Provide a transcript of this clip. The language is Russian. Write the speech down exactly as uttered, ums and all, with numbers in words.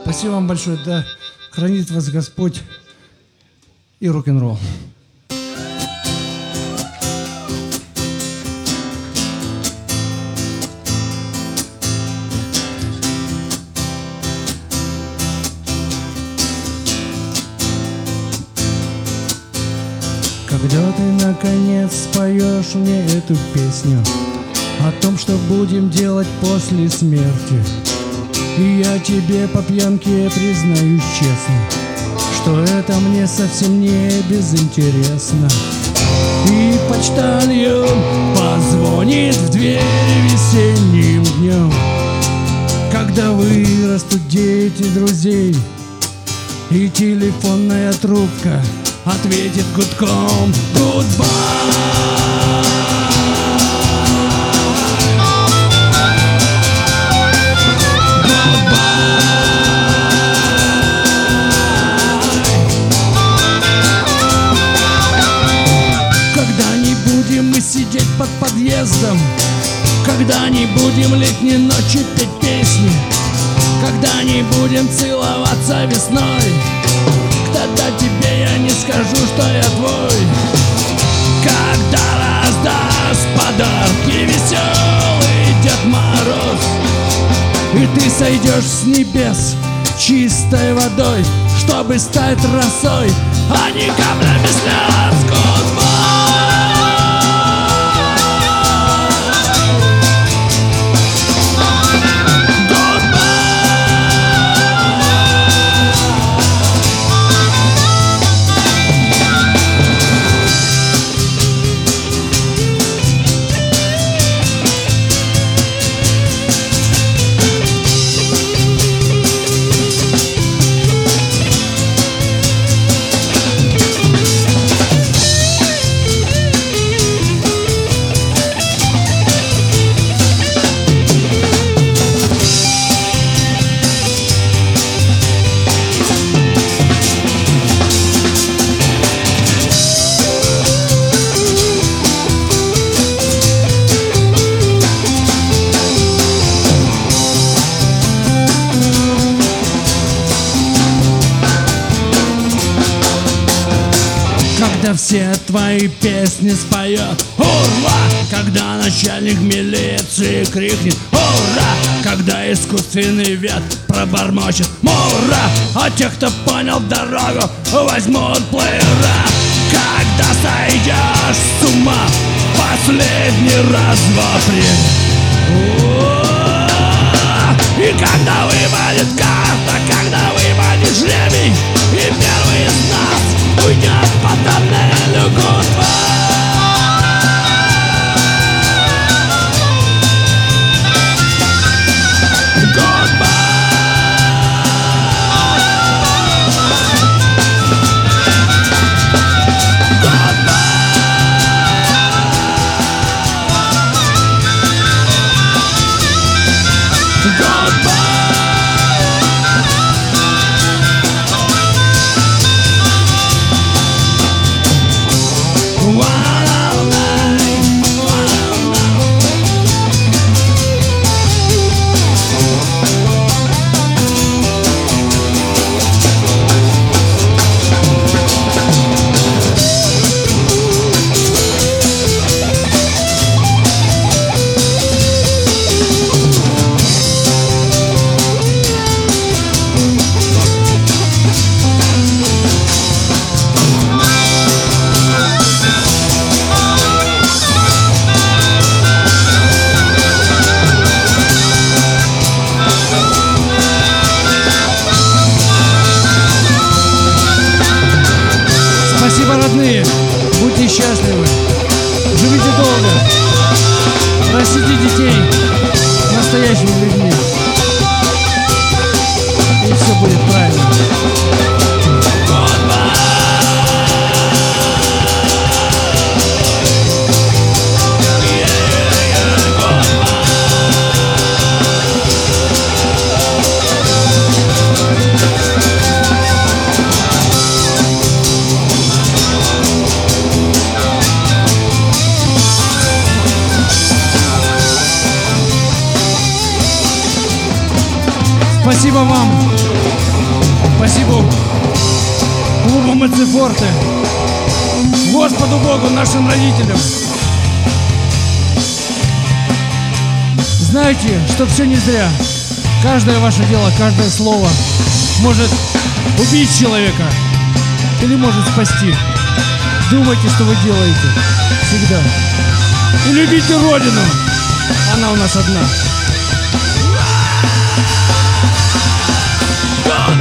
Спасибо вам большое. Да хранит вас Господь и рок-н-ролл. Когда ты наконец споешь мне эту песню о том, что будем делать после смерти, и я тебе по пьянке признаюсь честно, что это мне совсем не безинтересно. И почтальон позвонит в дверь весенним днем, когда вырастут дети друзей, и телефонная трубка ответит гудком «Гудбай». Когда не будем мы сидеть под подъездом, когда не будем летней ночью петь песни, когда не будем целоваться весной, тогда тебе я не скажу, что я твой. Когда раздаст подарки веселый Дед Мороз, и ты сойдешь с небес чистой водой, чтобы стать росой, а не каплями слез. Goodbye. Когда все твои песни споет ура, когда начальник милиции крикнет ура, когда искусственный ветер пробормочет мура, а те, кто понял дорогу, возьмут плеера. Когда сойдешь с ума последний раз в апреле, и когда выпадет карта, когда выпадет жребий, и первый из нас уйдет по тоннелю. Goodbye. Спасибо, родные, будьте счастливы, живите долго, растите детей настоящими людьми, и все будет правильно. Спасибо вам. Спасибо клубу Мацефорте, Господу Богу, нашим родителям. Знаете, что все не зря. Каждое ваше дело, каждое слово может убить человека или может спасти. Думайте, что вы делаете всегда. И любите Родину. Она у нас одна.